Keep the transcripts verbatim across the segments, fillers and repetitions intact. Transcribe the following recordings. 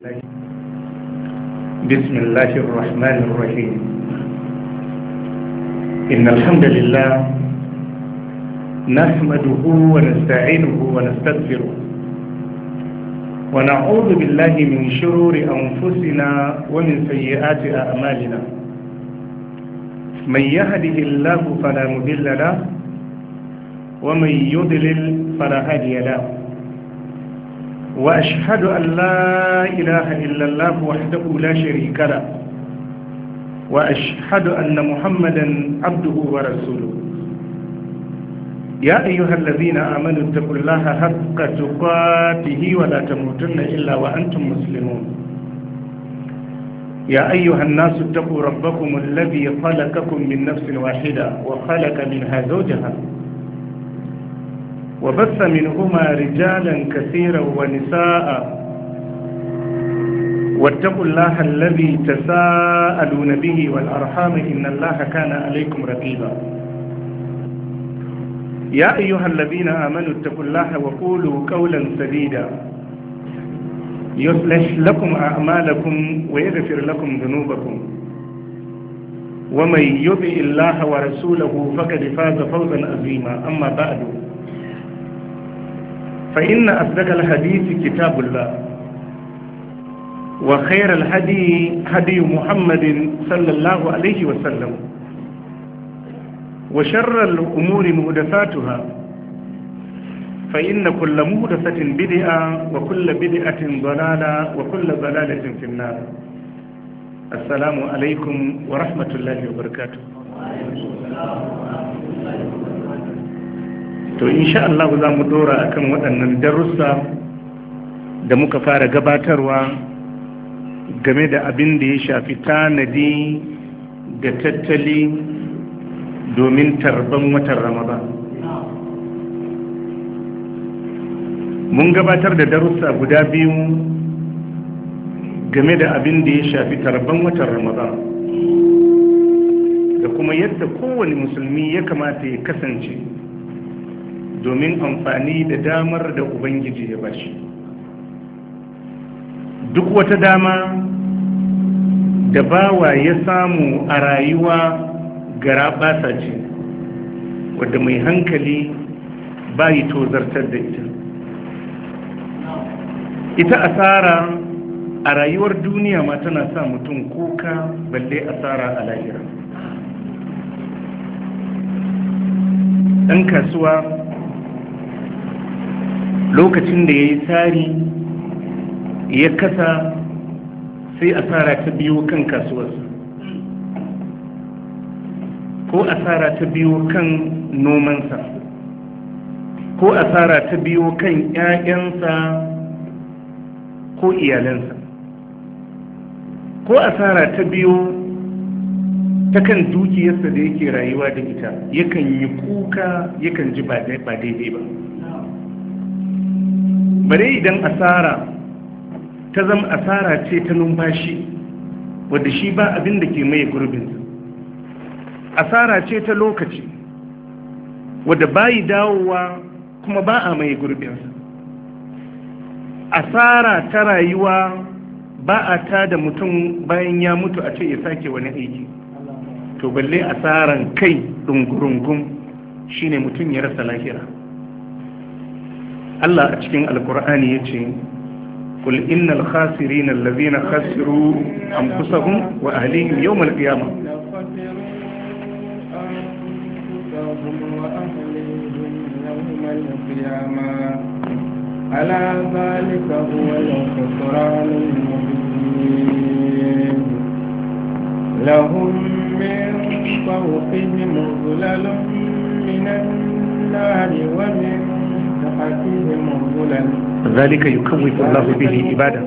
بسم الله الرحمن الرحيم. إن الحمد لله نحمده ونستعينه ونستغفره ونعوذ بالله من شرور أنفسنا ومن سيئات أعمالنا. من يهده الله فلا مضل له ومن يضلل فلا هادي له. وأشهد أن لا إله إلا الله وحده لا شريك له وأشهد أن محمدا عبده ورسوله. يا أيها الذين آمنوا اتقوا الله حق تقاته ولا تموتن إلا وأنتم مسلمون. يا أيها الناس اتقوا ربكم الذي خلقكم من نفس واحدة وخلق منها زوجها وبث منهما رجالا كثيرا ونساء واتقوا الله الذي تساءلون به والأرحام إن الله كان عليكم رقيبا. يا أيها الذين آمنوا اتقوا الله وقولوا قولا سديدا يصلح لكم أعمالكم ويغفر لكم ذنوبكم ومن يطع الله ورسوله فقد فاز فوزا عظيما. أما بعد فإن أصدق الحديث كتاب الله وخير الهدي هدي محمد صلى الله عليه وسلم وشر الأمور محدثاتها فإن كل محدثة بدعة وكل بدعة ضلالة وكل ضلالة في النار. السلام عليكم ورحمة الله وبركاته. to insha Allah za mu dora akan waɗannan darussa da muka fara gabatarwa game da abin da ya shafi tanadi da tattali domin tarban watan Ramadan. Mun gabatar da darussa guda biyu game da abin da ya shafi tarban watan Ramadan da kuma yadda kowane musulmi ya kamata ya kasance domin amfani da damar da Ubangiji ya bashi. Duk wata dama da bawa ya samu a rayuwa garaɓasa ce wadda mai hankali bayi tozartar da ita. Ita asara a rayuwar duniya ma tana sa mutum kuka, balle asara a lahira. ɗan kasuwa lokacin da ya yi tsari ya kasa sai asara ta biyo kan kasuwarsa ko asara ta biyo kan nomansa ko asara ta biyo kan 'ya'yansa ko iyalansa ko asara ta biyo ta kan dukiyarsa da yake rayuwa da ita, yakan yi kuka, yakan ji ba daidai ba. bare idan asara ta zama asara ce ta numfashi wadda shi ba abin da ke mai gurbinsa, asara ce ta lokaci wadda bayi dawowa kuma ba a mai gurbinsa, asara ta rayuwa ba a ta da mutum bayan ya mutu a ce ya sake wani aiki. To balle asaran kai dungurungun shine mutum ya rasa lahira. Allah a cikin alkur'ani ya ce kul innal khasirin allazina khasiru anfusahum wa ahlihim yawm alqiyamah ala zalika huwa al-khusran al-mubin lahum min fawqihim dhulalun min an-nar wa min ذلك يكوف الله به عباده.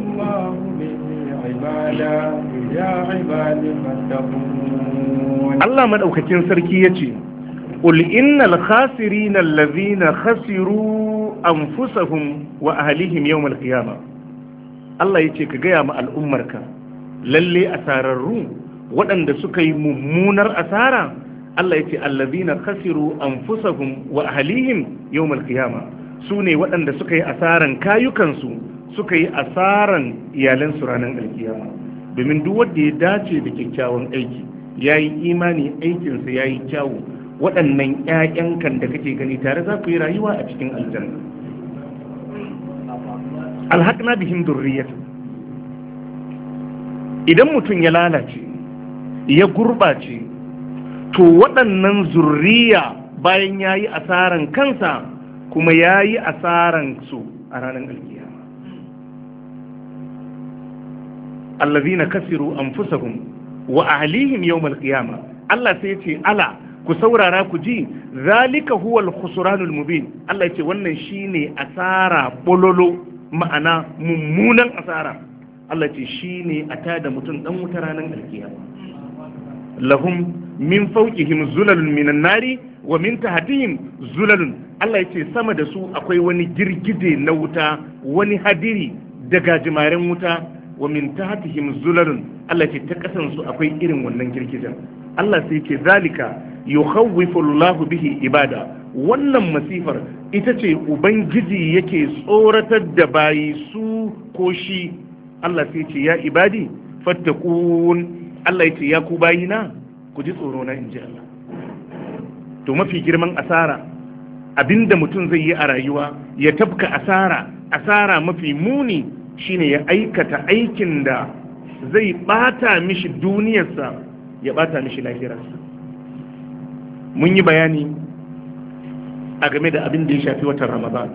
Allah madaukakin sarki yace qul innal khasirina allazina khasiru anfusahum wa ahlihim yawm alqiyamah. Allah yace ka gaya ma al'ummarka lalle asararru waɗanda suka yi mummunar asara. Allah yace allazina khasiru anfusahum wa ahlihim yawm alqiyamah, sune waɗanda suka yi asaran kayukansu suka yi asaran iyalansu ranar alkiyama. Domin duk wanda ya dace da kyakkyawan aiki ya yi imani aikinsa ya yi kyawu, waɗannan 'ya'yan kan da kake gani tare za ku yi rayuwa a cikin aljanna. Alhaƙna bihim durriyat. Idan mutum ya lalace ya gurɓace, to waɗannan zurriya bayan ya yi asaran kansa kuma ya yi asaran su a ranar alkiyama. Allazina kasiru anfusahum wa ahlihim yawmal qiyama. Allah sai ce ala ku saurara ku ji, zalika huwal khusranul mubin. Allah ce wannan shine asara bololo, ma'ana mummunan asara. Allah ce shine a tada mutum dan wuta ranar alkiyama. Lahum min fawqihim zulalun minan nari wa min tahtihim zulalun. Allah ya ce sama da su akwai wani girgije na wuta, wani hadiri daga jimaren wuta, wa min tahtihim zulalun. Allah ce ta kasan su akwai irin wannan girgijen. Allah sai ce zalika yukhawwifu Allahu bihi ibada. Wannan masifar ita ce ubangiji yake tsoratar da bayi su ko shi. Allah sai ce ya ibadi fattaqun. Allah ya ce ya ku bayina ku ji tsoro na inji Allah. To mafi girman asara abinda mutum zai yi a rayuwa ya tabka asara, asara mafi muni shine ya aikata aikin da zai bata mishi duniyarsa ya bata mishi lahirarsa. Mun yi bayani a game da abin da ya shafi watan Ramadan,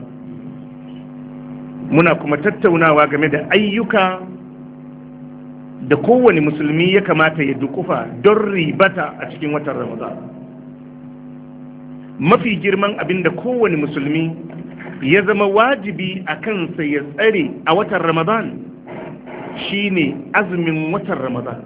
muna kuma tattaunawa game da ayyuka da kowane musulmi ya kamata ya dukufa don ribata a cikin watan Ramadan. Mafi girman abin da kowane musulmi ya zama wajibi a kansa ya tsare a watan Ramadan shine azumin watan Ramadan.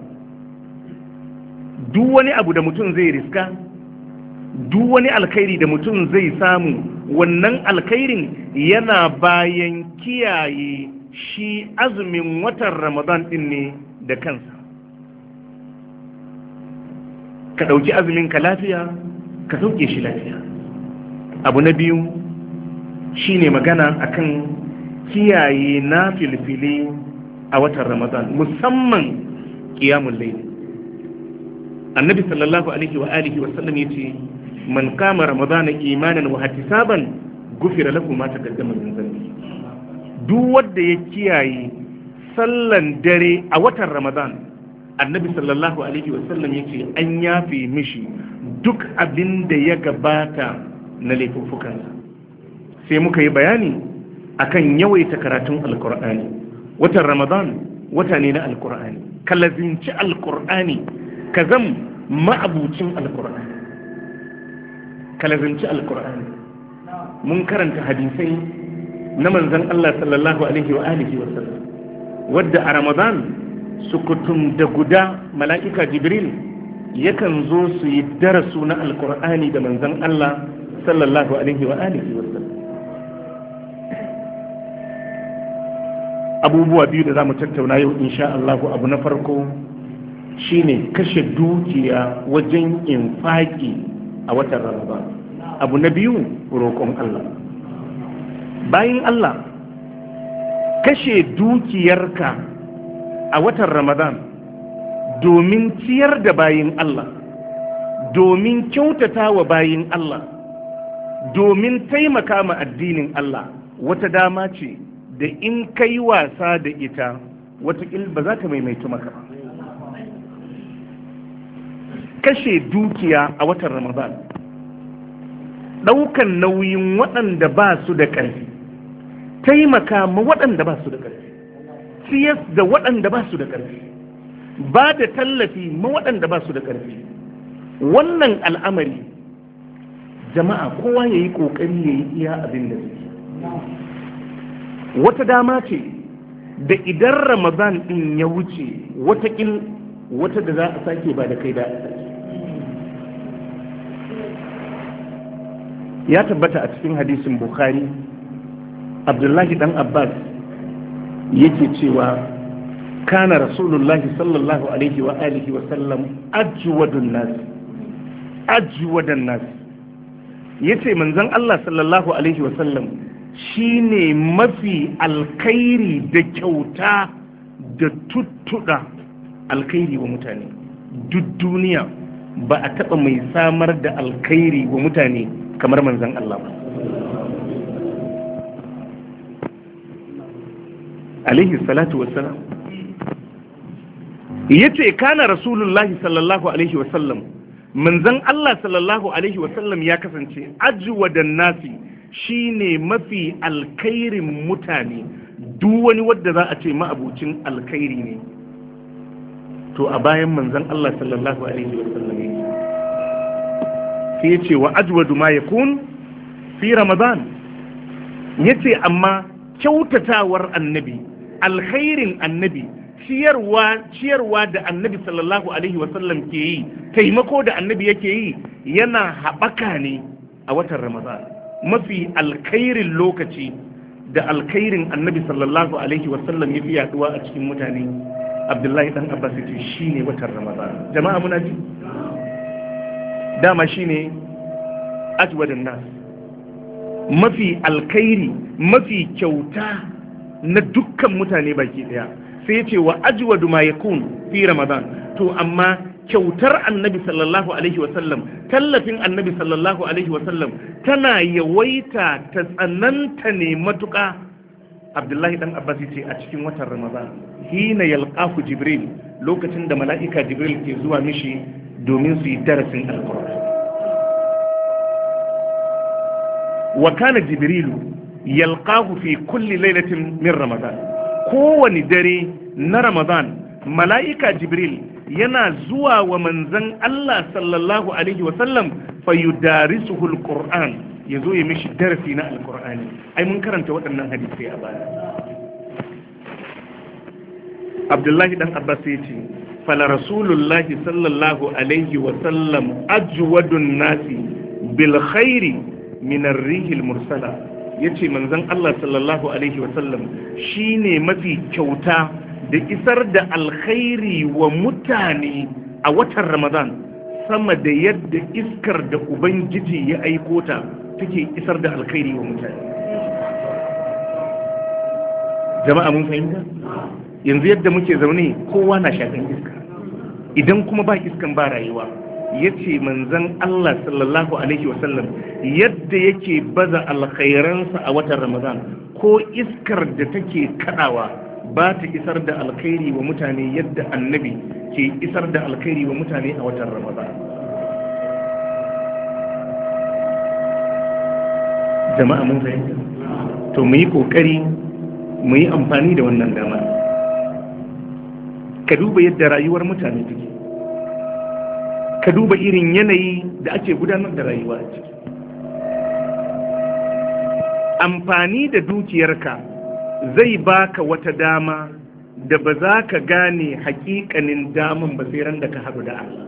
Duk wani abu da mutum zai riska, duk wani alkhairi da mutum zai samu, wannan alkhairin yana bayan kiyaye shi azumin watan Ramadan din ne da kansa. Ka ɗauki azumin ka lafiya, ka sauke shi lafiya. Abu na biyu shine magana akan kiyaye na filfili a watan Ramadan, musamman qiyamul layl. Annabi sallallahu alaihi wa alihi wa sallam yace man kama ramadana imanan wa ihtisaban gufira lahu ma taqaddama min dhanbi. Duk wanda ya kiyaye sallan dare a watan Ramadan, Annabi sallallahu alaihi wa sallam yace an yafe mishi duk abin da ya gabata na laifuffukansa. Sai muka yi bayani akan yawaita karatun alqur'ani. Watan Ramadan wata ne na alqur'ani. Ka lazinci alqur'ani, ka zam ma'abucin alqur'ani. Ka lazinci alqur'ani. Mun karanta hadisai na manzon Allah sallallahu alaihi wa alihi wa sallam, wadda a Ramadan sukutum da guda mala'ika Jibril yakan zo su yi darasu na alqur'ani da manzon Allah sallallahu alaihi wa alihi wa sallam. Abubuwa biyu da za mu tattauna yau insha Allah. Abu na farko shine kashe dukiya wajen infaki a watan Ramadan. Abu na biyu roƙon Allah. Bayin Allah, kashe dukiyarka a watan Ramadan domin ciyar da bayin Allah, domin kyautata wa bayin Allah, domin taimaka ma addinin Allah, wata dama ce da in kai wasa da ita watakil ba za ta maimaitu maka. Kashe dukiya a watan Ramadan, ɗaukan nauyin waɗanda ba su da ƙarfi, taimaka ma waɗanda ba su da ƙarfi, siyas da waɗanda ba su da ƙarfi, ba da tallafi ma waɗanda ba su da ƙarfi. Wannan al'amari jama'a kowa ya yi ƙoƙari ya yi iya abin da suke. Wata dama ce da idan Ramadan ɗin ya wuce watakil wata da za a sake ba da kai da a sake. Ya tabbata a cikin hadisin Bukhari, Abdullahi dan Abbas yake cewa kana Rasulullahi sallallahu alaihi wa alihi wa sallam ajwadun nas ajwadan nas yace manzon Allah sallallahu alaihi wa sallam shine mafi alkhairi da kyauta da tuttuɗa alkhairi wa mutane. Duk duniya ba a taɓa mai samar da alkhairi wa mutane kamar manzon Allah ba. Alaihi salatu wassalam. Yace kana rasulullahi sallallahu alaihi wasallam, manzon Allah sallallahu alaihi wasallam ya kasance ajwadan nasi, shine mafi alkhairin mutane. Duk wani wadda za a ce ma'abucin alkhairi ne, to a bayan manzon Allah sallallahu alaihi wasallam yake. Sai yace wa ajwadu ma yakun fi ramadan, yace amma kyautatawar annabi, alkhairin annabi, ciyarwa ciyarwa da annabi sallallahu alaihi wasallam ke yi, taimako da annabi yake yi, yana haɓaka ne a watan ramadan. Mafi alkhairin lokaci da alkhairin annabi sallallahu alaihi wasallam ya fi yaduwa a cikin mutane, Abdullahi dan Abbas ce shine watan ramadan. Jama'a muna ji, dama shine ajwadan nas, mafi alkhairi, mafi kyauta na dukkan mutane baki daya. Sai ce wa ajwadu ma yakun fi ramadan. To amma kyautar annabi sallallahu alaihi wasallam, tallafin annabi sallallahu alaihi wasallam tana yawaita ta tsananta ne matuƙa. Abdullahi dan Abbas ce a cikin watan ramadan, hina yalqahu jibril, lokacin da mala'ika jibril ke zuwa mishi domin su yi darasin alqur'ani. wa kana jibrilu yalqahu fi kulli lailatin min ramadan. Kowani dare na ramadan mala'ika jibril yana zuwa wa manzan Allah sallallahu alaihi wasallam fayudarisuhu alquran, yazo ya mishi darasi na alqur'ani. Ai mun karanta waɗannan hadisi a baya. Abdullahi dan Abbas yace fala rasulullahi sallallahu alaihi wasallam ajwadun nasi bil khairi min ar-rihil mursala. Yace manzon Allah sallallahu alaihi wasallam shine mafi kyauta da isar da alkhairi wa mutane a watan Ramadan sama da yadda iskar da Ubangiji ya aiko ta take isar da alkhairi wa mutane. Jama'a mun fahimta? Yanzu yadda muke zaune kowa na shakan iska, idan kuma ba iskan ba rayuwa. Yace manzon Allah sallallahu alaihi wasallam yadda yake baza alkhairansa a watan Ramadan, ko iskar da take kadawa ba ta isar da alkhairi wa mutane yadda annabi ke isar da alkhairi wa mutane a watan Ramadan. Jama'a mun fahimta? To mu yi kokari mu yi amfani da wannan dama. Ka duba yadda rayuwar mutane take, ka duba irin yanayi da ake gudanar da rayuwa a ciki. Amfani da dukiyarka zai baka wata dama da ba za ka gane hakikanin daman ba sai ran da ka haɗu da Allah.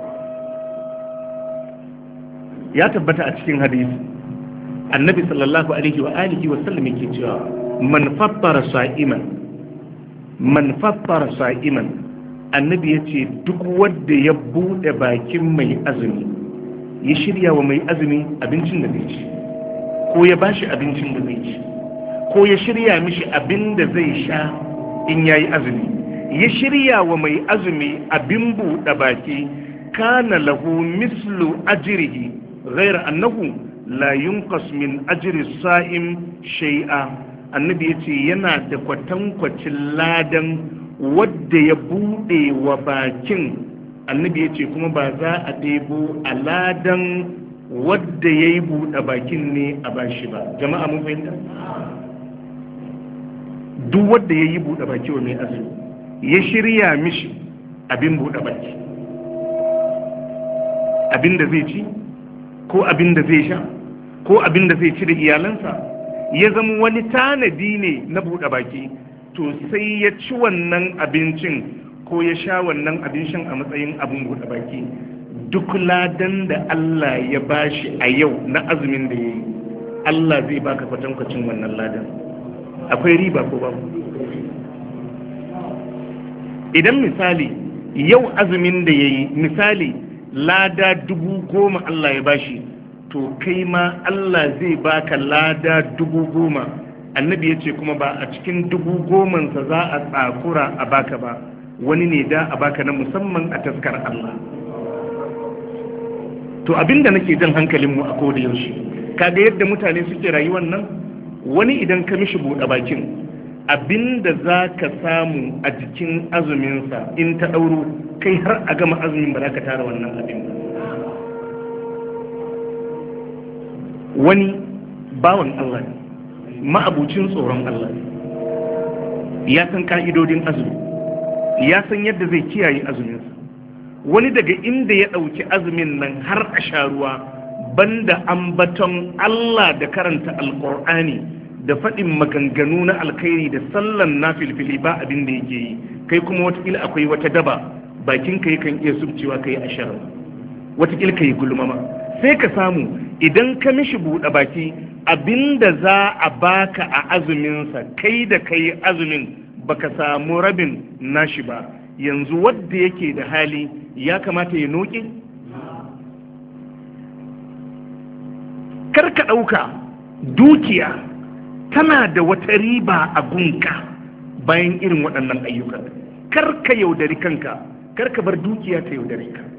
Ya tabbata a cikin hadisi annabi sallallahu alaihi wa alihi wa sallam yake cewa man fattara sa'iman man fattara sa'iman annabi yace duk wanda ya bude bakin mai azumi, ya shirya wa mai azumi abincin da zai ci, ko ya bashi abincin da zai ci, ko ya shirya mishi abin da zai sha in yayi azumi, ya shirya wa mai azumi abin buɗe baki, kana lahu mislu ajrihi ghayra annahu la yunqas min ajri sa'im shay'a. Annabi yace yana da kwatankwacin ladan wadda ya buɗe wa bakin. Annabi yace kuma ba za a debo a ladan wadda yayi buɗe bakin ne a bashi ba. Jama'a mun fahimta? Duk wanda ya yi buɗe baki wa mai azumi, ya shirya mishi abin buɗe baki, abin da zai ci ko abin da zai sha ko abin da zai ci da iyalansa, ya zama wani tanadi ne na buɗe baki, to sai ya ci wannan abincin ko ya sha wannan abincin a matsayin abin buɗe baki, duk ladan da Allah ya bashi a yau na azumin da ya yi, Allah zai baka kwatankwacin wannan ladan. Akwai riba ko babu? Idan misali yau azumin da ya yi misali lada dubu goma Allah ya bashi, to kai ma Allah zai baka lada dubu goma. Annabi ya ce kuma ba a cikin dubu gomansa za a tsakura a baka ba, wani ne da a baka na musamman a taskar Allah. To abinda nake jan hankalinmu a koda yaushe, kaga yadda mutane suke rayuwar nan, wani idan ka mishi buɗe bakin abinda za ka samu a jikin azuminsa in ta ɗauro kai har a gama azumin ba za ka tara wannan abin. Wani bawan Allah ne, ma'abucin tsoron Allah, ya san ka'idodin azumi, ya san yadda zai kiyaye azuminsa. Wani daga inda ya ɗauki azumin nan har a sha ruwa, banda ambaton Allah da karanta alƙur'ani da faɗin maganganu na alkhairi da sallan na filfili ba abin da yake yi. Kai kuma watakila akwai wata daba bakinka yakan iya subcewa kai ashar, watakila ka yi gulmama. Sai ka samu idan ka mishi buɗe baki abinda za a baka a azuminsa kai da kai azumin baka samu rabin nashi ba. Yanzu wadda yake da hali ya kamata ya noke? Karka ɗauka dukiya tana da wata riba a gunka bayan irin waɗannan ayyukan. Karka yaudari kanka, karka bar dukiya ta yaudari ka.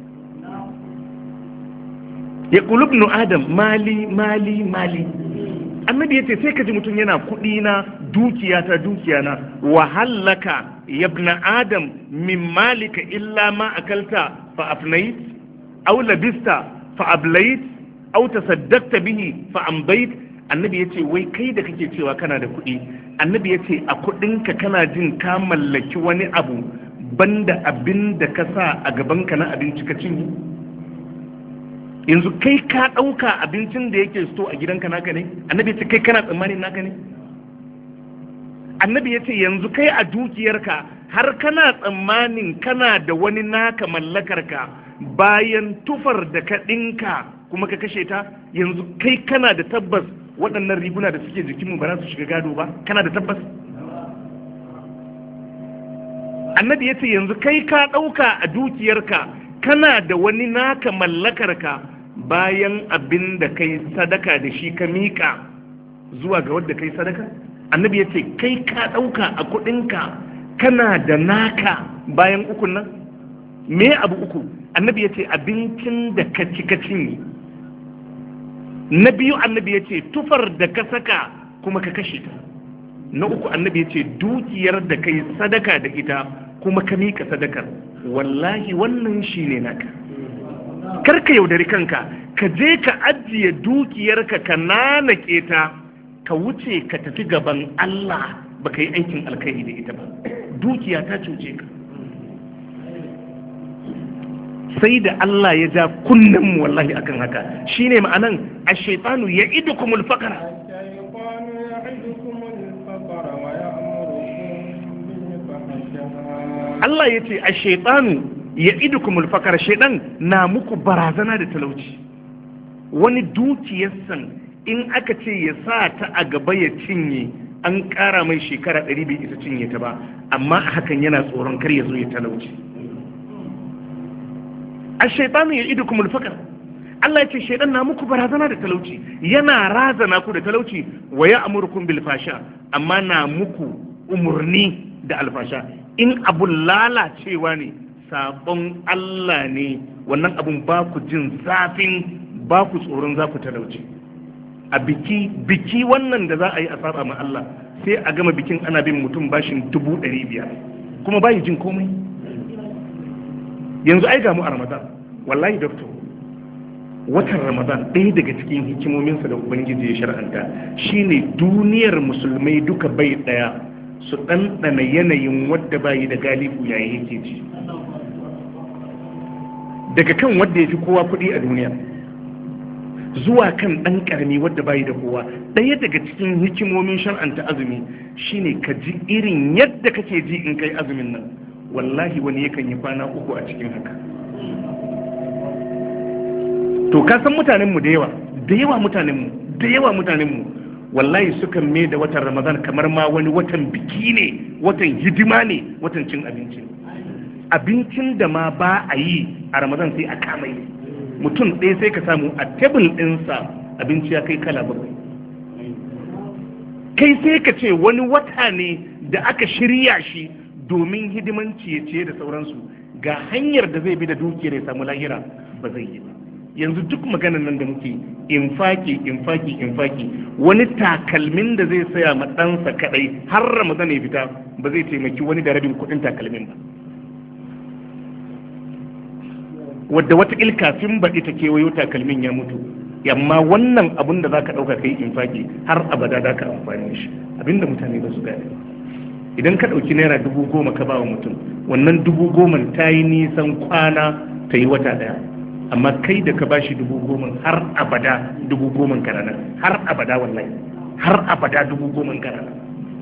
Ya ƙulubnu Adam mali mali mali. Annabi ya ce sai ka ji mutum yana kuɗi na dukiya ta dukiya na, wahallaka yabna Adam min malika illa ma akalta fa afnait aw labista fa ablait aw tasaddaqta bihi fa amdait. Annabi ya ce wai kai da kake cewa kana da kuɗi, annabi ya ce a kuɗinka kana jin ka mallaki wani abu banda abin da ka sa a gabanka na abinci ka cinye. Yanzu kai ka ɗauka abincin da yake sto a gidanka naka ne? Annabi ya ce kai kana tsammanin naka ne? Annabi ya ce yanzu kai a dukiyarka har kana tsammanin kana da wani naka mallakarka bayan tufar da ka ɗinka kuma ka kashe ta. Yanzu kai kana da tabbas waɗannan riguna da suke jikinmu ba za su shiga gado ba? Kana da tabbas? Annabi ya ce yanzu kai ka ɗauka a dukiyarka kana da wani naka mallakarka bayan abin da kai sadaka da shi ka miƙa zuwa ga wadda kai sadaka. Annabi ya ce kai ka ɗauka a kuɗinka kana da naka bayan ukun nan. Me abu uku? Annabi ya ce abincin da ka ci ka cinye. Na biyu annabi ya ce tufar da ka saka kuma ka kashe ta. Na uku annabi ya ce dukiyar da kai sadaka da ita kuma ka miƙa sadakar. Wallahi wannan shi ne naka. Karka yaudari kanka, ka je ka ajiye dukiyarka ka nanake ta, ka wuce ka tafi gaban Allah baka yi aikin alkhairi da ita ba. Dukiya ta cuce ka. Sai da Allah ya ja kunnen mu wallahi akan haka. Shine ma'anan ash-shaytanu ya'idukumul faqra. Allah ya ce ash-shaytanu ya'idukumul faqra, shaytan na muku barazana da talauci. Wani dukiyarsa in aka ce ya sa ta a gaba ya cinye, an ƙara mai shekara ɗari bai isa cinye ta ba, amma hakan yana tsoron kar ya zo ya talauci. Ash-shaytanu ya'idukumul faqra. Allah ya ce shaytan na muku barazana da talauci, yana razana ku da talauci, wa ya'murukum bil fasha, amma na muku umurni da alfasha. In abun lalacewa ne, sabon Allah ne, wannan abun ba ku jin zafin, ba ku tsoron za ku talauci. A biki biki wannan da za a yi a saba ma Allah, sai a gama bikin ana bin mutum bashin dubu ɗari biyar kuma bayi jin komai. Yanzu ai ga mu a Ramadan, wallahi doctor, watan Ramadan ɗaya daga cikin hikimominsa da Ubangiji ya shar'anta shine duniyar musulmai duka bai ɗaya su ɗanɗana yanayin wadda bayi da galibu yayi yake ji. Daga kan wadda ya fi kowa kuɗi a duniya zuwa kan ɗan ƙarami wadda bayi da kowa, ɗaya daga cikin hikimomin shar'anta azumi shine ka ji irin yadda kake ji in kai azumin nan. Wallahi wani yakan yi kwana uku a cikin haka. To ka san mutanenmu da yawa da yawa mutanenmu da yawa mutanenmu wallahi sukan mai da watan Ramadan kamar ma wani watan biki ne, watan hidima ne, watan cin abinci. Abincin da ma ba a yi a Ramadan sai a kama yi. mutum ɗaya sai ka samu a tebul ɗinsa abinci ya kai kala bakwai. Kai sai ka ce wani wata ne da aka shirya shi domin hidiman ciye-ciye da sauransu, ga hanyar da zai bi da dukiyar ya samu lahira ba zai yi ba. Yanzu duk maganan nan da muke infaki infaki infaki, wani takalmin da zai saya ma ɗansa kaɗai har Ramadan ya fita ba zai taimaki wani da rabin kuɗin takalmin ba, wadda wata kafin baɗi ta kewayo takalmin ya mutu. Amma wannan abin da za ka ɗauka kai infaki har abada za ka amfani shi, abinda mutane ba su gane. Idan ka ɗauki naira dubu goma ka ba wa mutum, wannan dubu goma ta yi nisan kwana ta yi wata ɗaya, amma kai da ka ba shi dubu goma har abada dubu goma karana, har abada wallahi har abada dubu goma karana.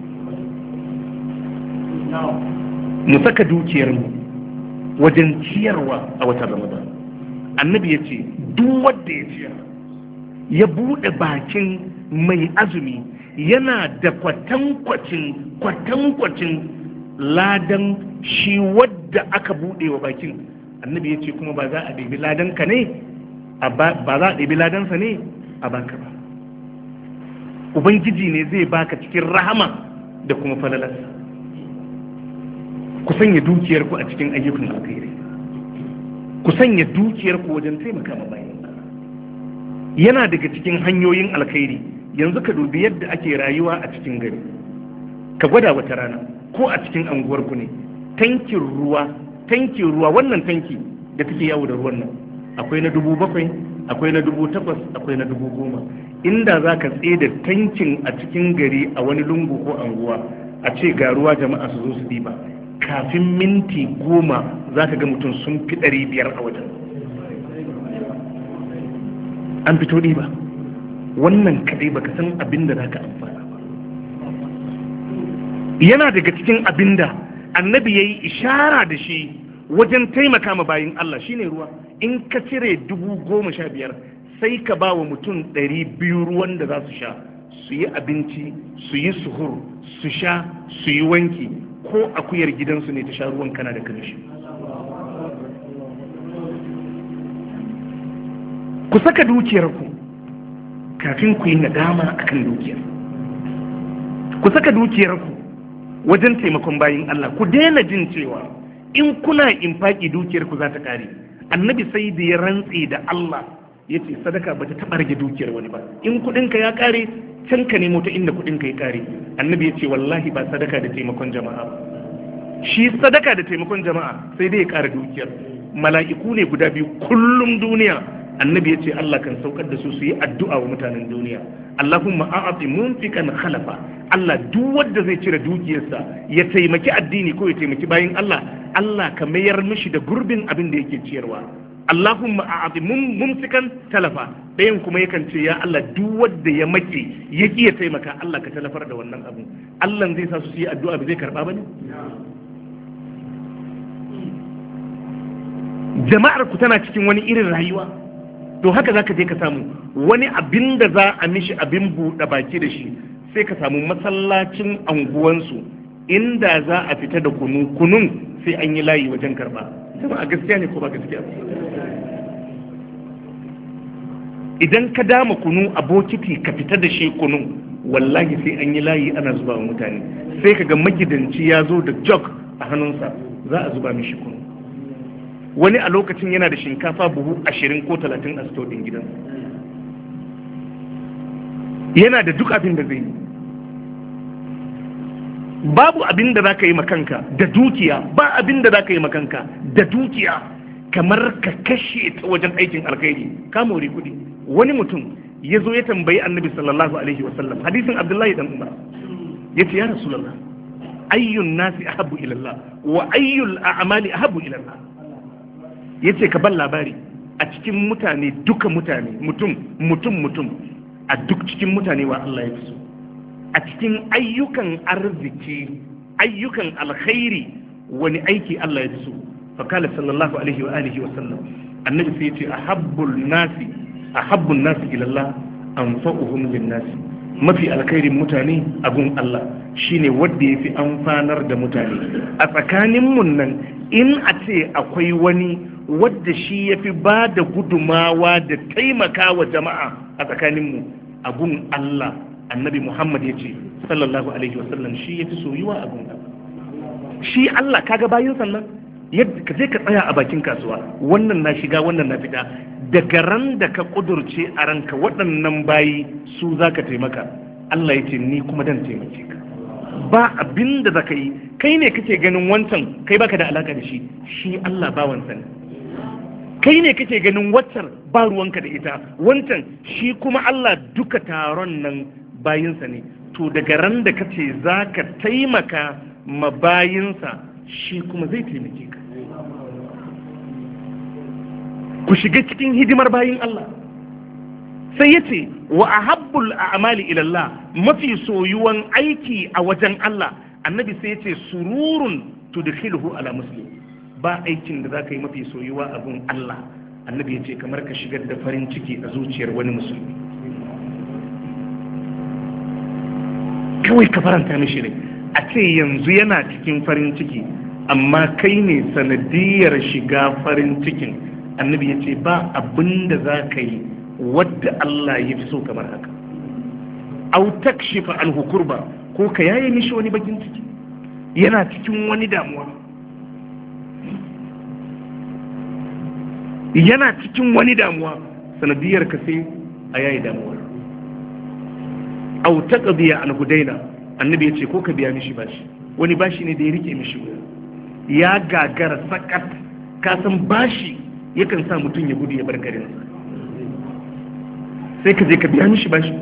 Mu saka dukiyarmu wajen ciyarwa a watan Ramadan. Annabi ya ce duk wanda ya ciyar ya buɗe bakin mai azumi yana da kwatankwacin kwatankwacin ladan shi wadda aka buɗe wa bakin. Annabi ya ce kuma ba za a ɗebi ladan ka ne ba za a ɗebi ladansa ne a baka ba. Ubangiji ne zai baka cikin rahama da kuma falalarsa. Ku sanya dukiyarku a cikin ayyukan alkhairi, ku sanya dukiyarku wajen taimaka ma bayan. Yana daga cikin hanyoyin alkhairi. Yanzu ka dubi yadda ake rayuwa a cikin gari, ka gwada wata rana ko a cikin anguwarku ne, tankin ruwa tankin ruwa wannan tanki da take yawo da ruwan nan akwai na dubu bakwai, akwai na dubu takwas, akwai na dubu goma. Inda za ka tsaye da tankin a cikin gari a wani lungu ko anguwa, a ce ga ruwa jama'a su zo su ɗiba, kafin minti goma za ka ga mutum sun fi ɗari biyar a wajen an fito ɗiba. Wannan kaɗai baka san abin da za ka amfana ba. Yana daga cikin abin da annabi ya yi ishara da shi wajen taimaka ma bayin Allah shine ruwa. In ka cire dubu goma sha biyar sai ka ba wa mutum ɗari biyu ruwan da za su sha, su yi abinci, su yi suhur, su sha, su yi wanki, ko akuyar gidansu ne ta sha ruwan kana da kamishi. Ku saka dukiyarku kafin ku yi nadama akan dukiyar. Ku saka dukiyarku wajen taimakon bayin Allah. Ku daina jin cewa in kuna infaki dukiyarku za ta kare. Annabi sai da ya rantse da Allah ya ce sadaka ba ta taɓa rage dukiyar wani ba. In kuɗinka ya kare can ka nemo ta inda kuɗinka ya kare. Annabi ya ce wallahi ba sadaka da taimakon jama'a ba. Shi sadaka da taimakon jama'a sai dai ya kara dukiyar. Mala'iku ne guda biyu kullum duniya. Annabi ya ce Allah kan saukar da su su yi addu'a wa mutanen duniya. Allahumma a'ati munfiqan khalafa. Allah duk wanda zai cire dukiyarsa ya taimaki addini ko ya taimaki bayin Allah, Allah ka mayar mishi da gurbin abin da yake ciyarwa. Allahumma a'ati mumsikan talafa. Dayan kuma yakan ce ya Allah duk wanda ya make ya ki ya taimaka, Allah ka talafar da wannan abu. Allah zai sa su yi addu'a ba zai karba bane? Jama'ar ku tana cikin wani irin rayuwa. To haka za ka je ka samu wani abin da za a mishi abin buɗe baki da shi, sai ka samu masallacin anguwansu inda za a fita da kunu kunun sai an yi layi wajen karba. Jama'a gaskiya ne ko ba gaskiya? Idan ka dama kunu a bokiti ka fita da shi kunun, wallahi sai an yi layi ana zuba wa mutane. Sai ka ga magidanci ya zo da jog a hannunsa za a zuba mishi kunu. Wani a lokacin yana da shinkafa buhu ashirin ko talatin a sto ɗin gidan, yana da duk abin da zai yi. Babu abin da za ka yi makanka da dukiya, ba abin da za ka yi makanka da dukiya kamar ka kashe ta wajen aikin alkhairi, ka more kuɗi. Wani mutum ya zo ya tambayi annabi sallallahu alaihi wasallam, hadisin Abdullahi dan Umar, ya ce ya Rasulallah, ayyun nasi ahabbu ilallah wa ayyul a'mali ahabbu ilallah. Ya ce ka ban labari a cikin mutane duka mutane mutum mutum mutum a duk cikin mutane wa Allah ya fi so, a cikin ayyukan arziki ayyukan alkhairi wani aiki Allah ya fi so. Fakala sallallahu alaihi wa alihi wa sallam, annabi sai ya ce ahabbul nasi ahabbun nasi ila Allah anfa'uhum lin nasi. Mafi alkhairin mutane abun Allah shine wanda yafi amfanar da mutane. A tsakanin mun nan in a ce akwai wani wadda shi ya fi ba da gudumawa da taimaka wa jama'a a tsakaninmu a gun Allah annabi Muhammad ya ce sallallahu alaihi wasallam shi ya fi soyuwa a gun Allah shi Allah kaga bayin sannan yadda ka je ka tsaya a bakin kasuwa wannan na shiga wannan na fita daga ran da ka kudurce a ranka waɗannan bayi su za ka taimaka Allah ya ce ni kuma dan taimake ka ba abin da za ka yi kai ne kake ganin wancan kai baka da alaka da shi shi Allah ba wancan kai ne kake ganin waccan ba ruwanka da ita wancan shi kuma Allah duka taron nan bayinsa ne to daga ran da kace za ka taimaka ma bayinsa shi kuma zai taimake ka ku shiga cikin hidimar bayin Allah sai ya ce wa ahabbul a'mali ila Allah mafi soyuwan aiki a wajen Allah annabi sai ya ce sururun tudkhiluhu ala muslim ba aikin da zaka yi mafi soyuwa a gun Allah annabi ya ce kamar ka shigar da farin ciki a zuciyar wani musulmi kawai ka faranta mishi ne a ce yanzu yana cikin farin ciki amma kai ne sanadiyar shiga farin cikin annabi ya ce ba abin da za ka yi wadda Allah ya fi so kamar haka au takshifa anhu kurba ko ka yaye mishi wani bakin ciki yana cikin wani damuwa yana cikin wani damuwa sanadiyar ka sai a yaye damuwa au taqdiya anhu daina annabi ya ce ko ka biya mishi bashi wani bashi ne da ya rike mishi ya gagara sakat ka san bashi yakan sa mutum ya gudu ya bar garinsa sai ka je ka biya mishi bashi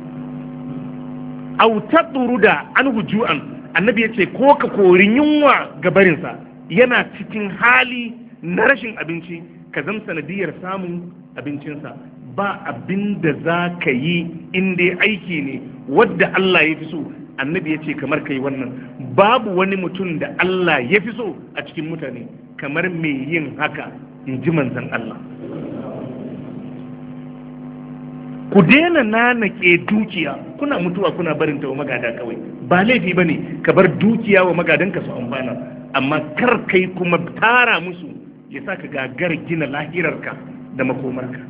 au tadruda anhu ju'an annabi yace ko ka kori yunwa ga barinsa yana cikin hali na rashin abinci ka zama sanadiyar samun abincinsa ba abin da za ka yi in dai aiki ne wadda Allah ya fi so annabi yace kamar kai wannan babu wani mutum da Allah ya fi so a cikin mutane kamar mai yin haka in ji manzan Allah ku daina nanake dukiya kuna mutuwa kuna barinta wa magada kawai ba laifi ba ne ka bar dukiya wa magadanka su amfana amma kar kai kuma tara musu ya sa ka gagar gina lahirarka da makomarka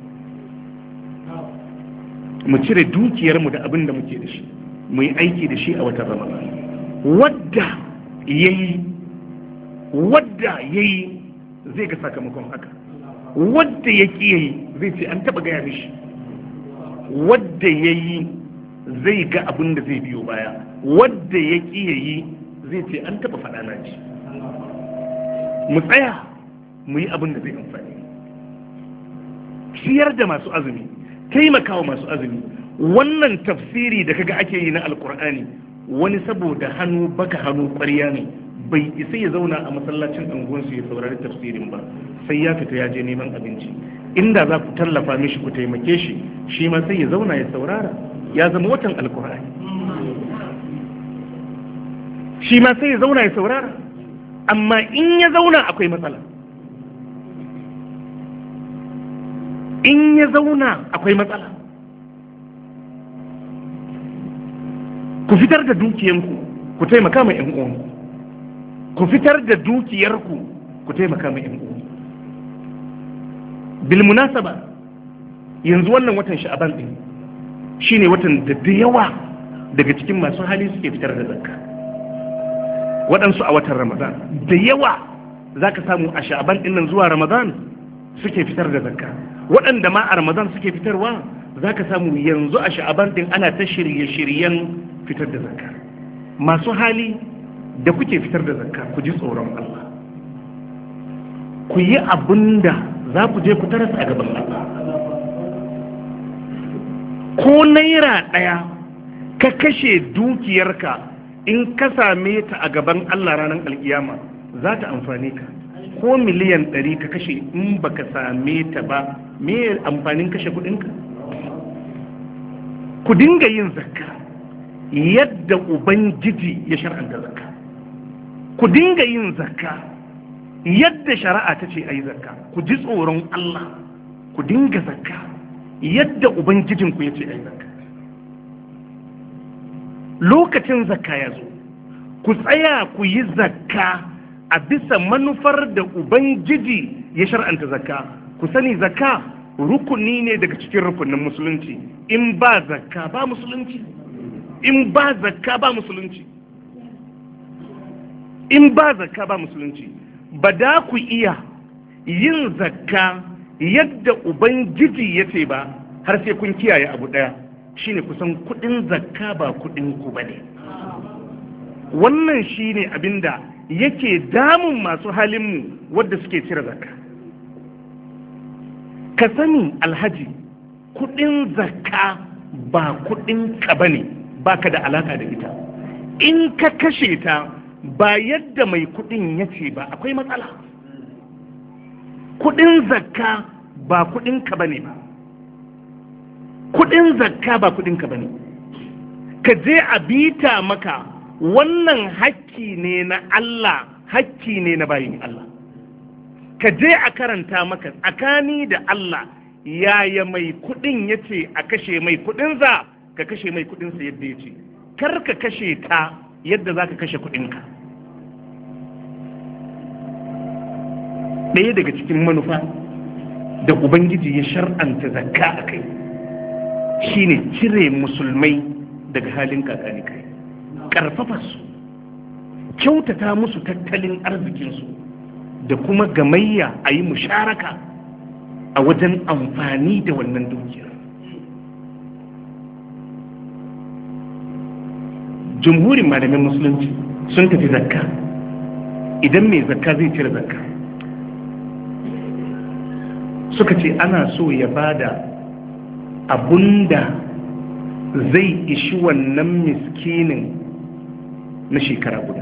mu cire dukiyarmu da abin da muke da shi mu yi aiki da shi a watan ramadan wadda yayi wadda yayi zai ga sakamakon haka wadda ya ƙi yayi zai ce an taɓa gaya mishi wadda ya yi zai ga abin da zai biyo baya wadda ya ƙi yayi zai ce an taɓa faɗa na ji mu tsaya mu yi abin da zai amfani ciyar da masu azumi taimakawa masu azumi wannan tafsiri da kaga ake yi na alkur'ani wani saboda hannu baka hannu ƙwarya ne bai isa ya zauna a masallacin anguwansu ya saurari tafsirin ba sai ya fita ya je neman abinci inda za ku tallafa mishi ku taimake shi shi ma sai ya zauna ya saurara ya zama watan alkur'ani shi ma sai ya zauna ya saurara amma in ya zauna akwai matsala in ya zauna akwai matsala ku fitar da dukiyanku ku taimaka ma 'yan uwanku ku fitar da dukiyarku ku taimaka mai yan uwa bil munasaba yanzu wannan watan sha'aban din shine watan da da yawa daga cikin masu hali suke fitar da zakka waɗansu a watan ramadan da yawa zaka samu a sha'aban din nan zuwa ramadan suke fitar da zakka waɗanda ma a ramadan suke fitarwa zaka samu yanzu a sha'aban din ana ta shirye-shiryen fitar da zakka masu hali da kuke fitar da zakka ku ji tsoron Allah ku yi abin da za ku je ku taras a gaban Allah ko naira ɗaya ka kashe dukiyarka in ka same ta a gaban Allah ranar alkiyama za ta amfani ka ko miliyan ɗari ka kashe in baka same ta ba me amfanin kashe kuɗinka ku dinga yin zakka yadda ubangiji ya shar'anta zakka ku dinga yin zakka yadda shari'a ta ce a yi zakka ku ji tsoron Allah ku dinga zakka yadda ubangijinku ya ce a yi zakka lokacin zakka ya zo ku tsaya ku yi zakka a bisa manufar da ubangiji ya shar'anta zakka. Ku sani zakka rukuni ne daga cikin rukunin musulunci. In ba zakka ba musulunci, in ba zakka ba musulunci, in ba zakka ba musulunci. Ba da ku iya yin zakka yadda ubangiji ya ce ba har sai kun kiyaye abu daya, shine kusan kudin zakka ba kudin ku bane. Wannan shine abinda yake damun masu halinmu wadda suke cire zakka. Ka sani alhaji, kudin zakka ba kudin ka bane, baka da alaka da ita. In ka kashe ta ba yadda mai kudin yace ba, akwai matsala. Kudin zakka ba kudin ka bane ba, kudin zakka ba kudin ka bane. Ka je a bita maka, wannan hakki ne na Allah, hakki ne na bayin Allah. Ka je a karanta maka tsakani da Allah, yaya mai kudin yace a kashe mai kudin za, ka kashe mai kudin sa yadda yace, kar ka kashe ta yadda zaka kashe kudin ka. Ɗaya daga cikin manufa da ubangiji ya shar'anta zakka a kai shine cire musulmai daga halin kakani kai, karfafa su, kyautata musu tattalin arzikinsu, da kuma gamayya a yi musharaka a wajen amfani da wannan dukiyar. Jumhurin malamin musulunci sun tafi zakka. Idan mai zakka zai cire zakka, suka ce ana so ya bada abunda zai ishi wannan miskinin na shekara guda.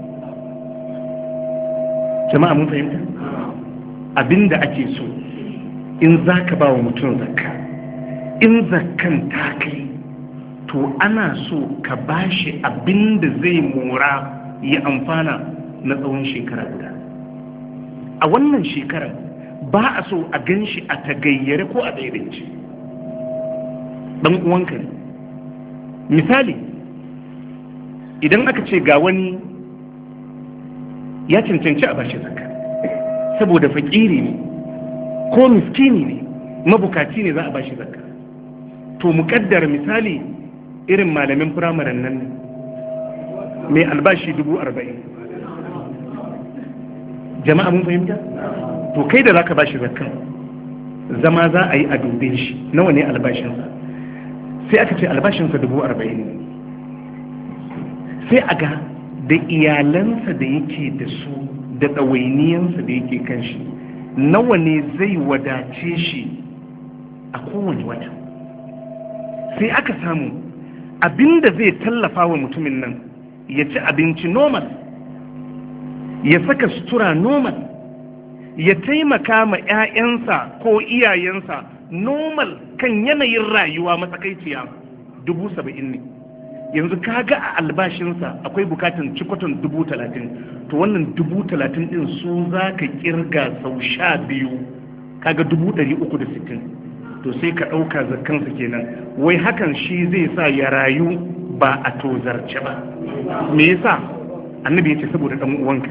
Jama'a mun fahimta? Abinda ake so in za ka ba wa mutum zakka, in zakkan ta kai, to ana so ka bashi abinda zai mora ya amfana na tsawon shekara guda. A wannan shekarar ba a so a gan shi a tagayyare ko a daidaice. Ɗan uwanka ne. Misali, idan aka ce ga wani ya cancanci a bashi zakka saboda fakiri ne ko miskini ne, mabukaci ne, za a bashi zakka, to muƙaddara misali irin malamin firamaren nan mai albashi dubu arba'in. Jama'a mun fahimta? To kai da zaka bashi zakkan, zama za a yi a dube shi, nawa ne albashinsa? Sai aka ce albashinsa dubu arba'in ne. Sai a ga da iyalansa da yake da su, da ɗawainiyansa da yake kan shi, nawa ne zai wadace shi a kowane wata. Sai aka samu abinda zai tallafa wa mutumin nan, ya ci abinci normal, ya saka sutura normal, ya taimaka ma 'ya'yansa ko iyayensa normal kan yanayin rayuwa matsakaiciya, dubu saba'in ne. Yanzu kaga a albashinsa akwai bukatun cikoton dubu talatin, to wannan dubu talatin din su za ka kirga sau sha biyu, kaga dubu ɗari uku da sittin. To sai ka ɗauka zakkansa kenan. Wai hakan shi zai sa ya rayu ba a tozarce ba. Me yasa? Annabi ya ce saboda ɗan uwanka.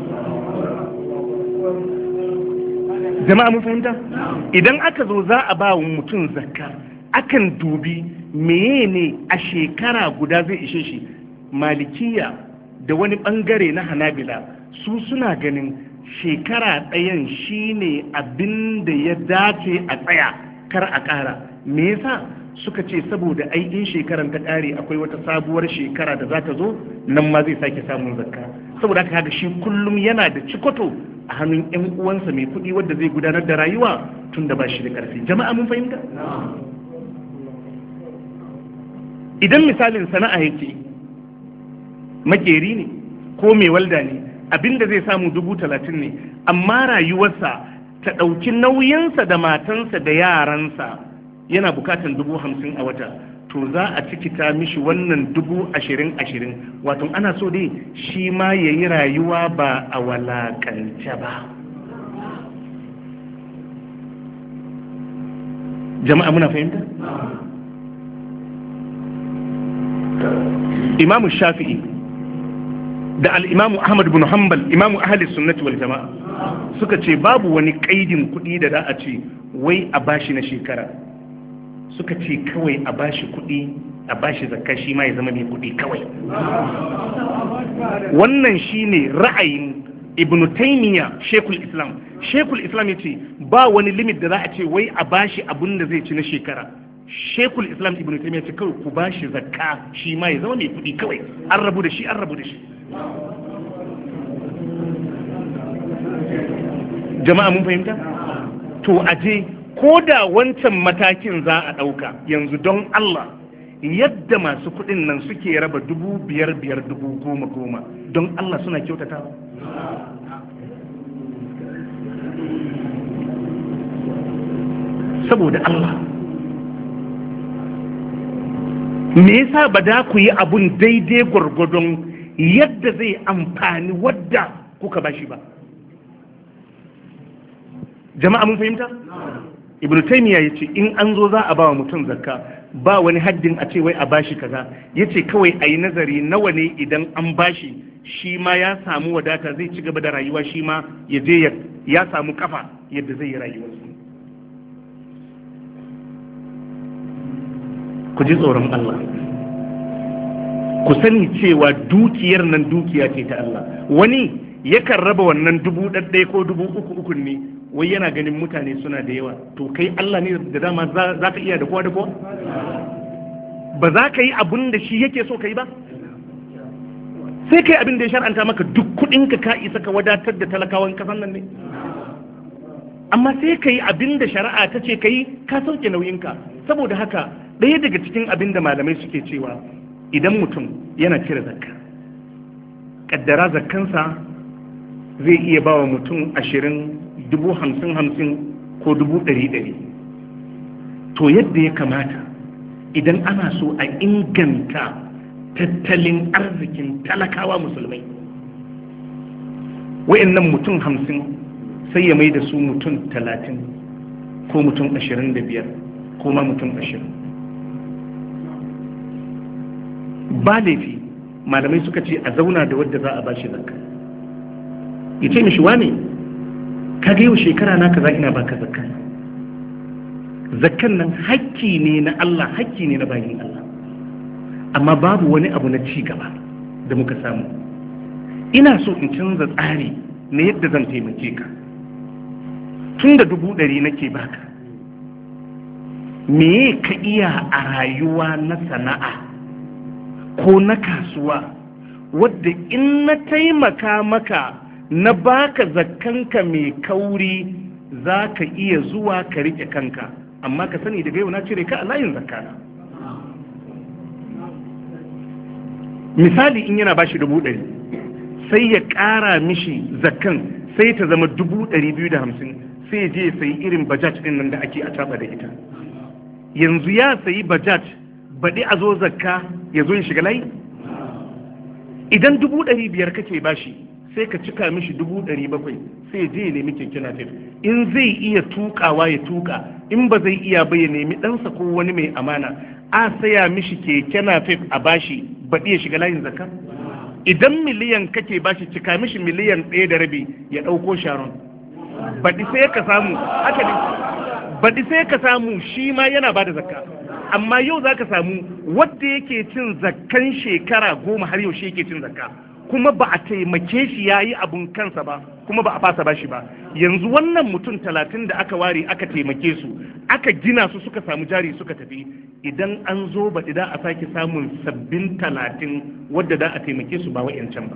Jama'a mun fahimta? Idan aka zo za a ba wa mutum zakka, akan dubi meye ne a shekara guda zai ishe shi. Malikiya da wani bangare na Hanabila su suna ganin shekara ɗayan shine abin da ya dace a tsaya, kar a ƙara. Me yasa? Suka ce saboda ai in shekaran ta ƙare akwai wata sabuwar shekara da za ta zo, nan ma zai sake samun zakka. Saboda haka kaga shi kullum yana da cikoto a hannun ƴan uwansa mai kuɗi wanda zai gudanar da rayuwa tun da ba shi da ƙarfi. Jama'a mun fahimta? Idan misalin sana'a yake, makeri ne ko mai walda ne, abinda zai samu dubu talatin ne, amma rayuwarsa ta ɗauki nauyinsa da matansa da yaransa yana bukatan dubu hamsin a wata, to za a cikita mishi wannan dubu ashirin ashirin. Wato ana so dai shi ma ya yi rayuwa ba a walakance ba. Jama'a muna fahimta? Imamu Shafi'i da al-imamu Ahmad bin Hanbal imamu ahli sunnati wal jama'a suka ce babu wani kaidin kuɗi da za a ce wai a bashi na shekara, suka ce kawai a bashi kuɗi a bashi zakka shi ma ya zama mai kuɗi kawai. Wannan shine ra'ayin Ibn Taymiyyah Sheikhul Islam. Sheikhul Islam yace ba wani limit da za a ce wai a bashi abun da zai ci na shekara. Sheikhul Islam Ibn Taymiyyah ce kawai ku bashi zakka shi ma ya zama mai kuɗi kawai, an rabu da shi an rabu da shi. Jama'a mun fahimta? To aje ko da wancan matakin za a ɗauka yanzu don Allah yadda masu kuɗin nan suke raba dubu biyar biyar dubu goma goma don Allah suna kyautata. Saboda Allah me yasa ba da ku yi abun daidai gwargwadon yadda zai amfani wadda kuka bashi ba? Jama'a mun fahimta? Ibn Taymiyyah yace in an zo za a ba wa mutum zakka ba wani haddin a ce wai a bashi kaza, yace kawai ayi nazari nawa ne idan an bashi shi ma ya samu wadata zai ci gaba da rayuwa, shi ma ya je ya samu kafa yadda zai yi rayuwa. Ku ji tsoron Allah, ku sani cewa dukiyar nan dukiya ce ta Allah. Wani yakan raba wannan dubu ɗaɗɗaya ko dubu uku uku ne wai yana ganin mutane suna da yawa. To kai Allah ne da dama za ka iya da kowa da kowa? Ba za ka yi abin da shi yake so ka yi ba? Sai kai abin da ya shar'anta maka duk kuɗinka ka isa ka wadatar da talakawan kasan nan ne? Amma sai ka yi abin da shari'a ta ce ka yi, ka sauke nauyinka. Saboda haka ɗaya daga cikin abin da malamai suke cewa idan mutum yana cire zakka, ƙaddara zakkansa zai iya ba wa mutum ashirin, dubu hamsin hamsin ko dubu ɗari ɗari. To yadda ya kamata idan ana so a inganta tattalin arzikin talakawa musulmai, wa'annan mutum hamsin sai ya mai da su mutum talatin ko mutum ashirin da biyar ko ma mutum ashirin. Ba laifi malamai suka ce a zauna da wadda za a bashi zakka, ya ce mishi wane ka ga yau shekara na kaza ina baka zakka. Zakkan nan hakki ne na Allah, hakki ne na bayin Allah, amma babu wani abu na ci gaba da muka samu. Ina so in canza tsari na yadda zan taimake ka. Tun da dubu ɗari nake baka, me ka iya a rayuwa na sana'a ko na kasuwa wadda in na taimaka maka na baka zakkanka mai kauri za ka iya zuwa ka rike kanka, amma ka sani daga yau na cire ka a layin zakkana. Misali in yana bashi dubu ɗari sai ya ƙara mishi zakkan sai ta zama dubu ɗari biyu da hamsin, sai je ya sayi irin bajaj ɗin nan da ake a taɓa da ita. Yanzu ya sayi bajaj baɗi a zo zakka ya zo ya shiga layi? Idan dubu ɗari biyar kake bashi sai ka cika mishi dubu ɗari bakwai sai je ya nemi keke napep. In zai iya tukawa ya tuka, in ba zai iya ba ya nemi ɗansa ko wani mai amana a saya mishi keke napep a bashi baɗi ya shiga layin zakka. Idan miliyan kake bashi cika mishi miliyan ɗaya da rabi ya ɗauko sharon, baɗi sai ka samu haka ne, baɗi sai ka samu shi ma yana ba da zakka. Amma yau za ka samu wadda yake cin zakkan shekara goma har yaushe yake cin zakka, kuma ba a taimake shi ya yi abun kansa ba, kuma ba a fasa ba shi ba. Yanzu wannan mutum talatin da aka ware aka taimake su, aka gina su suka samu jari suka tafi, idan an zo ba idan a sake samun sabbin talatin wadda da a taimake su ba wa'yancan ba.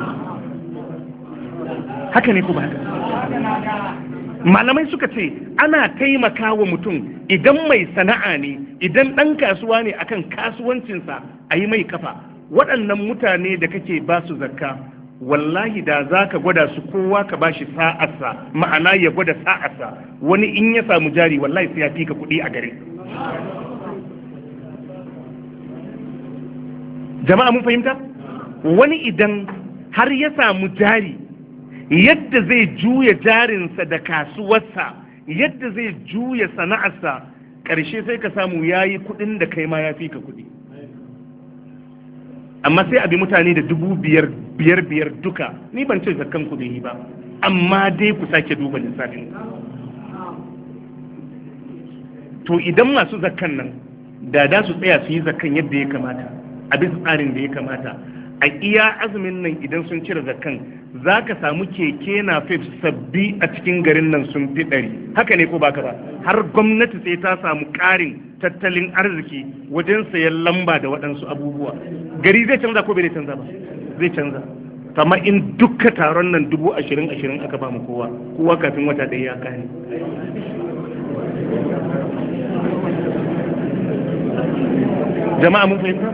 Haka ne ko ba haka? Malamai suka ce ana taimaka wa mutum idan mai sana'a ne, idan ɗan kasuwa ne akan kasuwancinsa a yi mai kafa. Waɗannan mutane da kake ba su zakka, wallahi da za ka gwada su kowa ka ba shi sa'arsa, ma'ana ya gwada sa'arsa, wani in ya samu jari wallahi sai ya fi ka kuɗi a gare. Jama'a mun fahimta? Wani idan har ya samu jari, yadda zai juya jarinsa da kasuwarsa, yadda zai juya sana'arsa, ƙarshe sai ka samu ya yi kuɗin da kai ma ya fi ka kuɗi. Amma sai abi mutane da dubu biyar biyar biyar duka ni ban ce zakkan ku bai yi ba, amma dai ku sake duba lissafin. To idan masu zakkan nan da da su tsaya su yi zakkan yadda ya kamata a bisa tsarin da ya kamata, a iya azumin nan idan sun cire zakkan za ka samu keke na fif sabbi a cikin garin nan sun fi ɗari. Haka ne ko baka ba? Har gwamnati sai ta samu ƙarin tattalin arziki wajen sayan lamba da waɗansu abubuwa. Gari zai canza ko bai zai canza ba? Zai canza. Amma in dukka taron nan dubu ashirin ashirin aka ba mu kowa, kowa kafin wata ɗaya ya kane. Jama'a mun fahimta?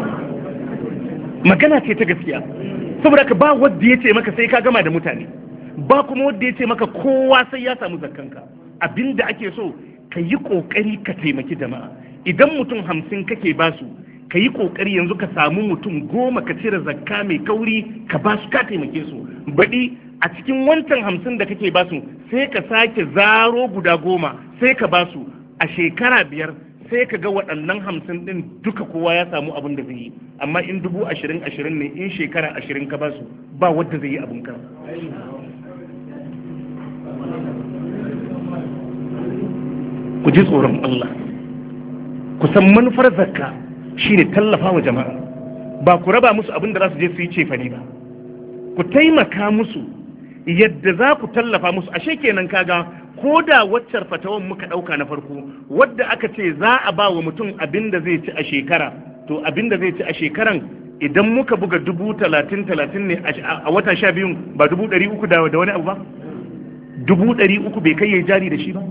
Magana ce ta gaskiya. Saboda ka ba wadda ya ce maka sai ka gama da mutane, ba kuma wadda ya ce maka kowa sai ya samu zakkanka. Abinda ake so ka yi kokari ka taimaki jama'a. Idan mutum hamsin kake basu, ka yi kokari yanzu ka samu mutum goma ka cire zakka mai kauri ka basu, ka taimake su. Baɗi a cikin wancan hamsin da kake basu sai ka sake zaro guda goma sai ka basu, a shekara biyar sai ka ga waɗannan hamsin ɗin duka kowa ya samu abin da zai yi. Amma in dubu ashirin ashirin ne, in shekara ashirin ka basu, ba wadda zai yi abin ka. Ku ji tsoron Allah, ku san manufar zakka shine tallafa wa jama'a, ba ku raba musu abin da za su je su yi cefane ba, ku taimaka musu yadda za ku tallafa musu. Ashe kenan kaga ko da waccar fatawan muka ɗauka na farko wadda aka ce za a ba wa mutum abin da zai ci a shekara, to abin da zai ci a shekaran idan muka buga dubu talatin talatin ne a wata sha biyun ba dubu ɗari uku da wani abu ba? Dubu ɗari uku bai kai ya jari da shi ba?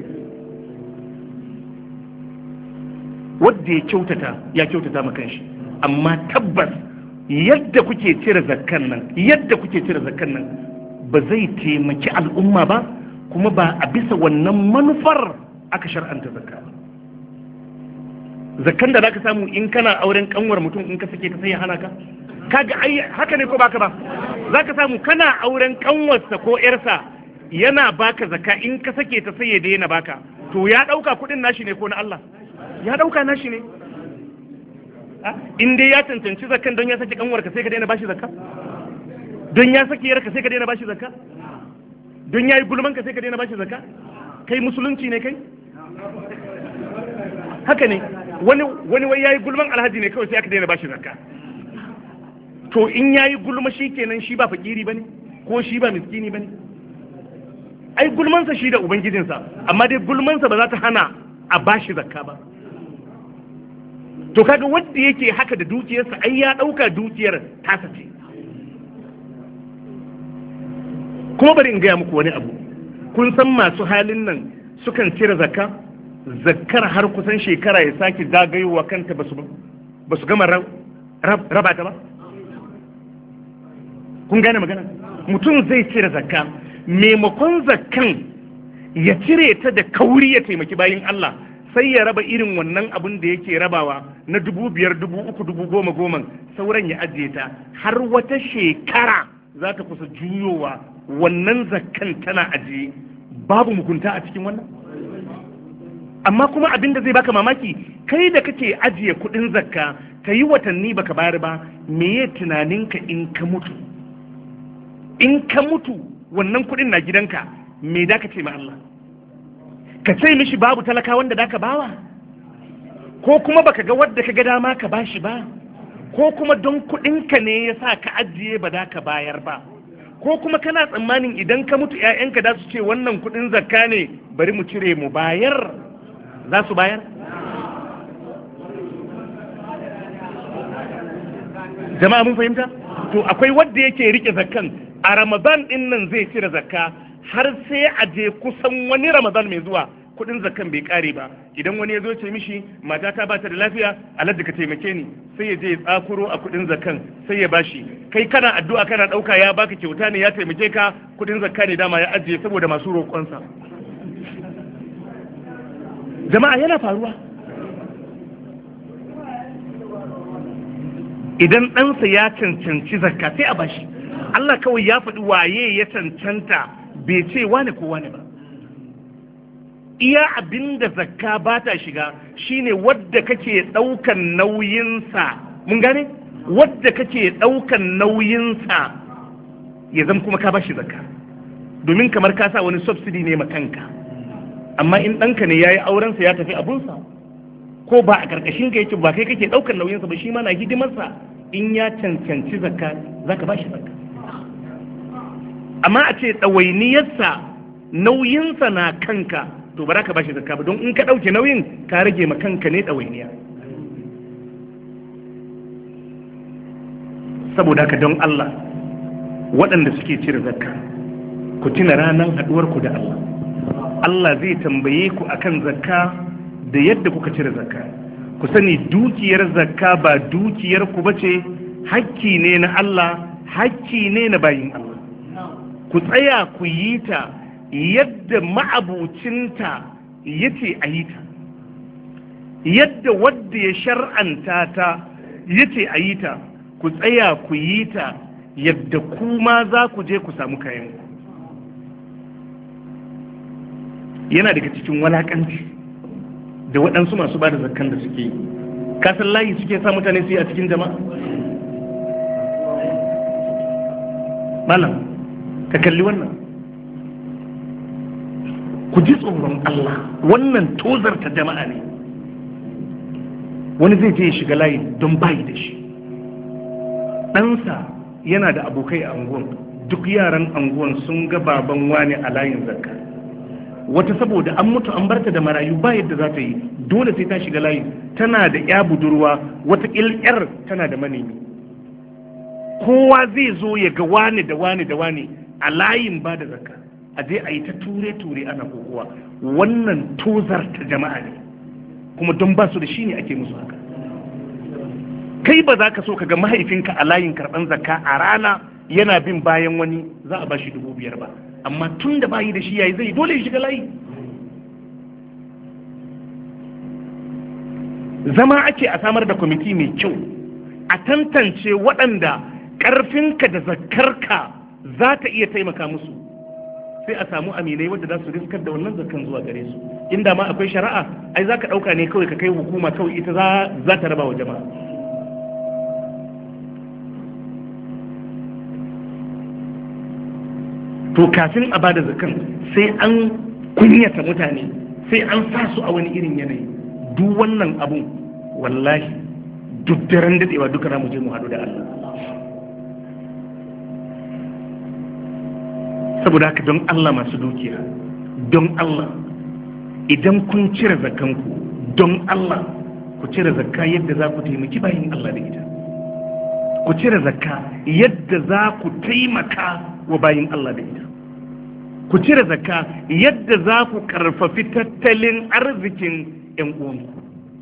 Wadda ya kyautata ya kyautata ma kanshi. Amma tabbas yadda kuke cire zakkan nan yadda kuke cire zakkan nan ba zai taimaki al'umma ba, kuma ba a bisa wannan manufar aka shar'anta zakka ba. Zakkan da zaka samu in kana auren kanwar mutum in ka sake ta sai ya hana ka, kaga ai haka ne ko baka ba? Zaka samu kana auren kanwarsa ko yarsa yana baka zakka, in ka sake ta sai ya daina baka, to ya dauka kudin nashi ne ko na Allah? Ya dauka nashi ne. In dai ya cancanci zakkan don ya sake kanwarka sai ka daina bashi zakka, don ya sake yarka sai ka daina bashi zakka, don ya yi gulman ka sai ka daina bashi zakka. Kai musulunci ne kai? Haka ne. Wani wani wai yayi gulman alhaji ne kawai sai aka daina bashi zakka. To in yayi gulma shi kenan shi ba fakiri bane ko shi ba miskini bane? Ai gulmansa shi da ubangijinsa, amma dai gulmansa ba za ta hana a bashi zakka ba. To kaga wanda yake haka da dukiyarsa ai ya dauka dukiyar tasa ce. Kuma bari in gaya muku wani abu, kun san masu halin nan sukan cire zakka, zakkar har kusan shekara ya sake zagayowa kanta ba su gama raba ta ba. Kun gane magana? Mutum zai cire zakka, maimakon zakkan ya cire ta da kauri ya taimaki bayin Allah, sai ya raba irin wannan abin da yake rabawa na dubu biyar dubu uku dubu goma goma, sauran ya ajiye ta har wata shekara za ta kusa juyowa wannan zakkan tana ajiye. Babu mugunta a cikin wannan? Amma kuma abin da zai baka mamaki, kai da kake ajiye kudin zakka ka yi watanni baka bayar ba, meye tunaninka in ka mutu? In ka mutu wannan kudin na gidanka, me da ka ce ma Allah? Ka ce mishi babu talaka wanda da ka bawa? Ko kuma baka ga wadda ka ga dama ka bashi ba? Ko kuma don kudinka ne ya sa ka ajiye ba da ka bayar ba? Ko kuma kana tsammanin idan ka mutu ‘ya'yanka za su ce wannan kudin zakka ne bari mu cire mu bayar? Za su bayar? Jama'a mun fahimta? To akwai wadda yake rike zakkan, a Ramadan din nan zai cire zakka har sai a je kusan wani Ramadan mai zuwa kudin zakkan bai kare ba. Idan wani ya zo ce mishi mata ta bata da lafiya, alhaji ka taimake ni, sai ya je ya tsakuro a kudin zakkan sai ya bashi. Kai kana addu'a kana dauka ya baka kyauta ne ya taimake ka, kudin zakka ne dama ya ajiye saboda masu roƙonsa. Jama'a yana faruwa. Idan ɗansa ya cancanci zakka sai a bashi. Allah kawai ya faɗi waye ya cancanta, bai ce wane ko wane ba. Iya abinda zakka ba ta shiga shine wadda kake ɗaukan nauyinsa. Mun gane? wadda kake ɗaukan nauyinsa ya zama kuma ka bashi zakka, domin kamar ka sa wani subsidy ne ma kanka. Amma in ɗanka ne ya yi aurensa ya tafi abunsa, ko ba a ƙarƙashin ka yake ba kai kake ɗaukar nauyinsa ba, shi ma na hidimarsa, in ya cancanci zakka za ka bashi zakka. Amma a ce ɗawainiyarsa nauyinsa na kanka, to ba za ka bashi zakka ba, don in ka ɗauke nauyin ka rage ma kanka ne ɗawainiya. Saboda haka don Allah waɗanda suke cire zakka, ku tuna ranar haɗuwarku da Allah. Allah zai tambaye ku akan zakka da yadda kuka cire zakka. Ku sani dukiyar zakka ba dukiyar ku bace, hakki ne na Allah, hakki ne na bayin Allah. Ku tsaya ku yi ta yadda ma'abucinta yace a yi ta, yadda wadda ya shar'anta ta yace a yi ta. Ku tsaya ku yi ta yadda kuma za ku je ku samu kayan ku. Yana daga cikin walakanci da waɗansu masu ba da zakkan da suke yi, kasan layi suke sa mutane su yi a cikin jama'a. Malam, ka kalli wannan, ku ji tsoron Allah, wannan tozarta jama'a ne. Wani zai je ya shiga layi don bayi da shi, ɗansa yana da abokai a anguwan, duk yaran anguwan sun ga baban wani a layin zakka. Wata saboda an mutu an barta da marayu ba yadda za ta yi, dole sai ta shiga layi. Tana da ya budurwa, wata ƙilƙyar tana da manemi. Kowa zai zo ya ga wani da wani da wani a layin ba da zakka, a je a yi ta ture-ture ana kokowa. Wannan tozarta jama'a ne, kuma don ba su da shi ne ake musu haka. Kai ba za ka so ka ga mahaifinka a layin karɓan zakka a rana yana bin bayan wani za a ba shi dubu biyar ba, amma tun da bayi da shi yayi zai dole ya shiga layi. Zama ake a samar da kwamiti mai kyau, a tantance waɗanda ƙarfinka da zakkarka za ta iya taimaka musu, sai a samu aminai wadda za su riskar da wannan zakkan zuwa gare su. Inda ma akwai shari'a, ai za ka ɗauka ne kawai ka kai hukuma, kawai ita za ta raba wa jama'a. To kafin a bada zakan sai an kunyata mutane, sai an sa su a wani irin yanayi. Duk wannan abun wallahi duk daren dadewa duka mu je mu haɗu da Allah. Saboda haka don Allah masu dukiya, don Allah idan kun cire zakanku, don Allah ku cire zakka yadda za ku taimaki bayin Allah da ita. Ku cire zakka yadda za ku taimaka wa bayin Allah da ita. Ku cire zakka yadda za ku karfafi tattalin arzikin ‘yan uwanku.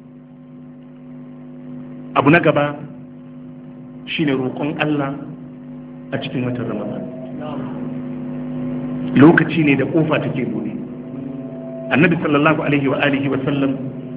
Abu na gaba shine roƙon Allah a cikin watan Ramadan. Lokaci ne da ƙofa take buɗe. Annabi sallallahu alaihi wa alihi wa sallam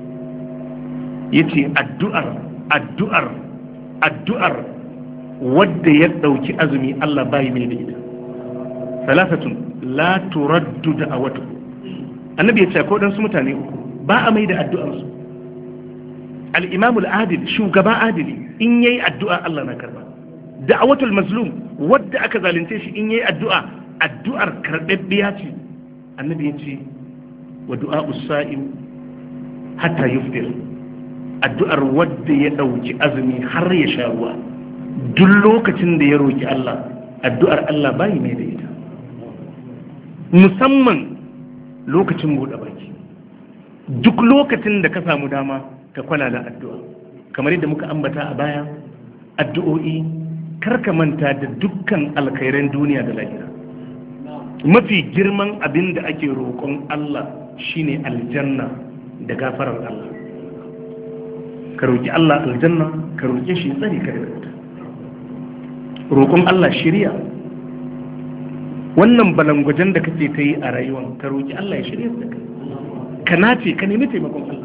yace addu'ar addu'ar addu'ar wadda ya ɗauki azumi Allah bai mai da ita. Salafatun la turaddu da'awatu. Annabi ya ce ko dan su mutane uku ba a mai da addu'arsu. Al-Imam al-Adil, shugaba adili, in yayi addu'a Allah na karba. Da'awatul mazlum, wadda aka zalunce shi in yayi addu'a, addu'ar karbabbiya ce. Annabi ya ce wa du'a'us sa'im hatta yuftir. Addu'ar wadda ya dauki azumi har ya sha ruwa. Duk lokacin da ya roki Allah, addu'ar Allah bai mai da ita. Musamman lokacin buɗe baki, duk lokacin da ka samu dama ka kwana da addu'a, kamar yadda muka ambata a baya, addu'o'i karka manta da dukkan alkhairan duniya da lahira. Mafi girman abin da ake roƙon Allah shine aljanna da gafarar Allah. Ka roƙi Allah aljanna, ka roƙe shi tsari ka da wuta. Roƙon Allah shiriya, wannan balangwajen da kake ta yi a rayuwan, ka roƙi Allah ya shirya da kai, ka nace ka nemi taimakon Allah.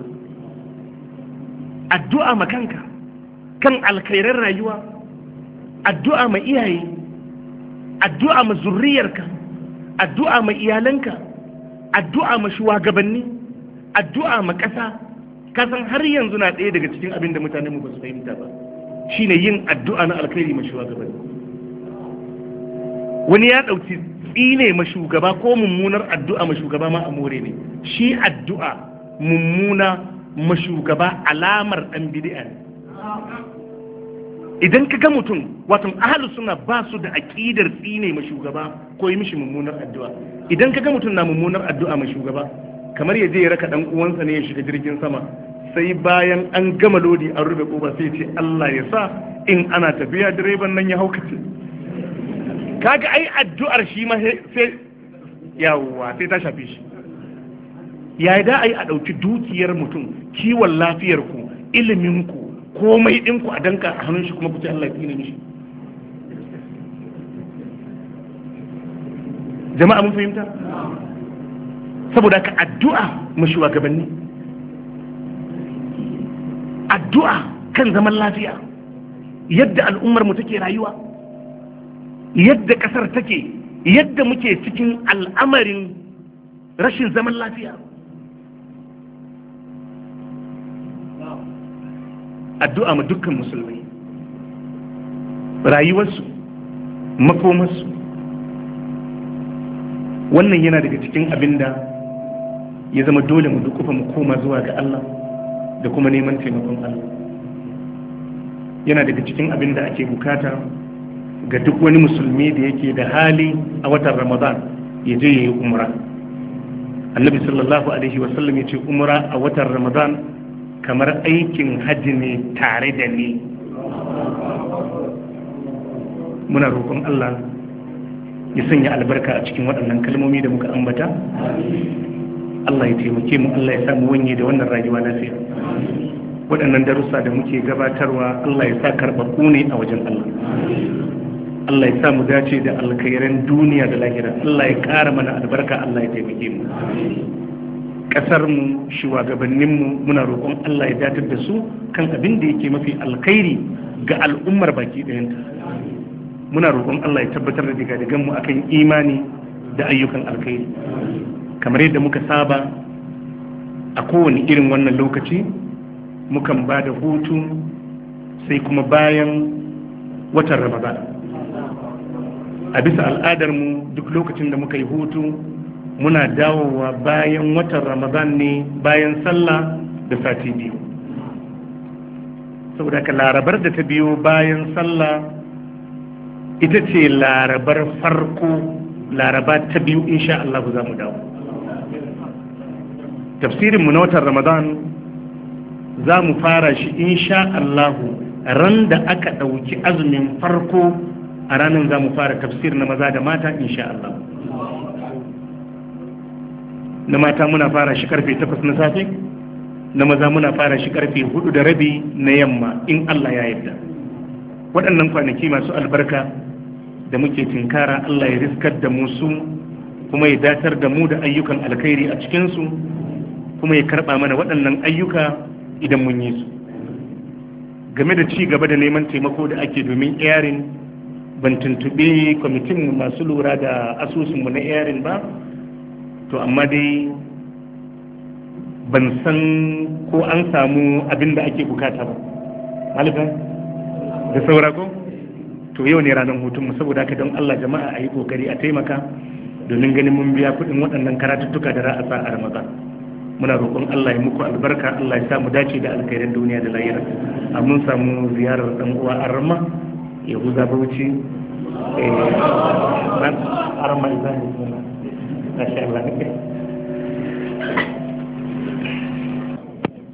Addu'a ma kanka kan alkhairar rayuwa, addu'a ma iyaye, addu'a ma zurriyarka, addu'a ma iyalanka, addu'a ma shugabanni, addu'a ma ƙasa. Kasan har yanzu na ɗaya daga cikin abin da mutane mu ba su fahimta ba. shine yin addu'a na alkhairi ma shugabanni. Wani ya ɗauki tsine ma shugaba ko mummunar addu'a ma shugaba ma amore ne. Shi addu'a mummuna ma shugaba alamar ɗan bid'a ne. Idan ka ga mutum, wato ahlus sunna ba su da aqidar tsine ma shugaba ko yi mishi mummunar addu'a. Idan ka ga mutum na mummunar addu'a ma shugaba, kamar ya je ya raka dan uwansa ne ya shiga jirgin sama, sai bayan an gama lodi an rufe koba sai ce Allah ya sa in ana tafiya direban nan ya haukace. Kaga ai addu'ar shi ma sai yawa sai ta shafe shi. Ya da ai a dauki dukiyar mutum, kiwon lafiyar ku, ilimin ku, komai din ku a danka a hannun shi kuma ku ce Allah ya tsine mishi. Jama'a mun fahimta? Saboda ka addu'a mu shugabanni, addu'a kan zaman lafiya, yadda al'ummar mu take rayuwa, yadda kasar take, yadda muke cikin al'amarin rashin zaman lafiya. Addu'a ma dukkan musulmai, rayuwarsu, makomarsu, wannan yana daga cikin abinda ya zama dole mu dukufa mu koma zuwa ga Allah da kuma neman taimakon Allah. Yana daga cikin abin da ake bukata ga duk wani musulmi da yake da hali a watan Ramadan ya je ya yi umra. Annabi sallallahu alaihi wasallam ya ce umra a watan Ramadan kamar aikin hajji ne tare da ni. Muna roƙon Allah ya sanya albarka a cikin waɗannan kalmomi da muka ambata. Allah ya taimake mu, Allah ya samu wanye da wannan rayuwa lafiya. Waɗannan darussa da muke gabatarwa Allah ya sa karɓaɓɓu ne a wajen Allah. Allah ya sa mu dace da alkhairan duniya da lahira. Allah ya ƙara mana albarka, Allah ya taimake mu. Ƙasar mu, shugabannin mu, muna roƙon Allah ya datar da su kan abin da yake mafi alkhairi ga al'ummar baki ɗayanta. Muna roƙon Allah ya tabbatar da digadigan mu akan imani da ayyukan alkhairi. Kamar yadda muka saba a kowane irin wannan lokaci mukan ba da hutu sai kuma bayan watan Ramadan. A bisa al'adarmu duk lokacin da muka yi hutu muna dawowa bayan watan Ramadan ne, bayan sallah da sati biyu. Saboda ka larabar da ta biyo bayan sallah ita ce larabar farko, laraba ta biyu insha Allah za mu dawo. Tafsirinmu na watan Ramadan za mu fara shi insha Allahu ran da aka ɗauki azumin farko, a ranar za mu fara tafsir na maza da mata insha Allah. Na mata muna fara shi karfe takwas na safe, na maza muna fara shi karfe hudu da rabi na yamma in Allah ya yarda. Waɗannan kwanaki masu albarka da muke tinkara Allah ya riskar da mu su kuma ya datar da mu da ayyukan alkhairi a cikinsu, kuma ya karɓa mana waɗannan ayyuka idan mun yi su. Game da ci gaba da neman taimako da ake domin airing, ban tuntuɓi kwamitin masu lura da asusunmu na airing ba, to amma dai ban san ko an samu abin da ake bukata ba. Malika da saura ko? To yau ne ranar hutunmu, saboda haka don Allah jama'a a yi kokari a taimaka domin ganin mun biya kuɗin waɗannan karatuttuka da za a sa a Ramadan. Muna roƙon Allah ya muku albarka, Allah ya sa mu dace da alkhairin duniya da lahira. A mun samu ziyarar dan uwa Arma Yahuza Bauchi, eh Arma Izani, masha Allah.